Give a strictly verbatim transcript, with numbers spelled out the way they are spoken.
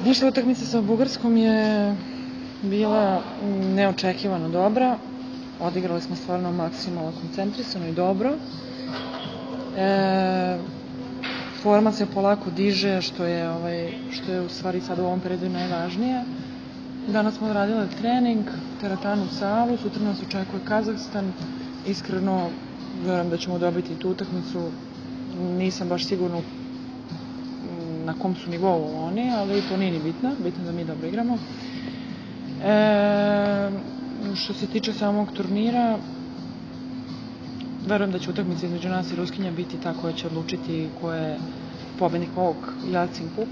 Naša utakmica sa Bugarskom je bila neočekivano dobra. Odigrali smo stvarno maksimalno koncentrisano i dobro. E, forma se polako diže, što je, ovaj, što je u stvari sad u ovom periodu najvažnije. Danas smo radili trening, teretanu salu, sutra nas očekuje Kazahstan. Iskreno, vjerujem da ćemo dobiti tu utakmicu. Nisam baš sigurna na kom su nivou oni, ali to nije ni bitno, bitno da mi dobro igramo. E, što se tiče samog turnira, verujem da će utakmica između nas i Ruskinja biti ta koja će odlučiti ko je pobednik ovog Jelcin kupa.